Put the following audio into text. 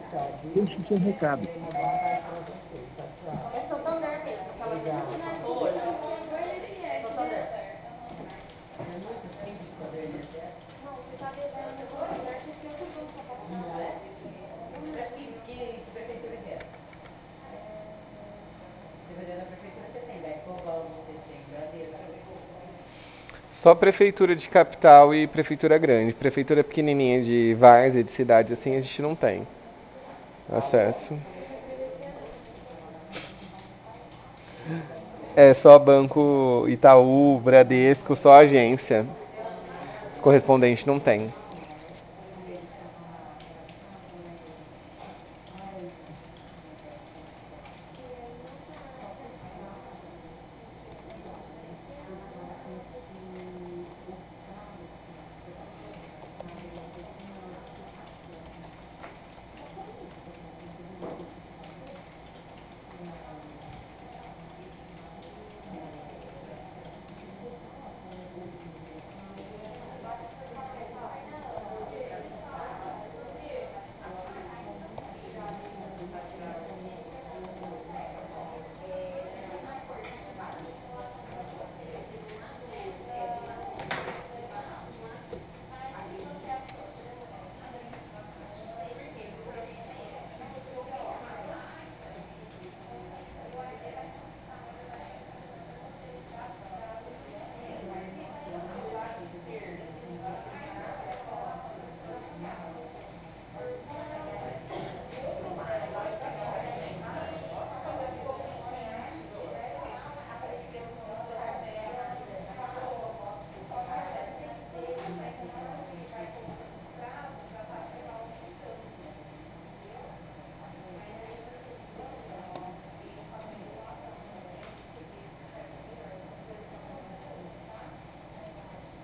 Deixe o seu recado. É Santander mesmo, aquela Oi. Santander. Não, você tá devendo Santander 60 pra passar. Que prefeitura que é? Dependendo da prefeitura você tem, daí Povão você tem, Bradesco. Só prefeitura de capital e prefeitura grande. Prefeitura pequenininha de várzea, de cidade assim, a gente não tem acesso. É só banco Itaú, Bradesco, só agência. Correspondente não tem.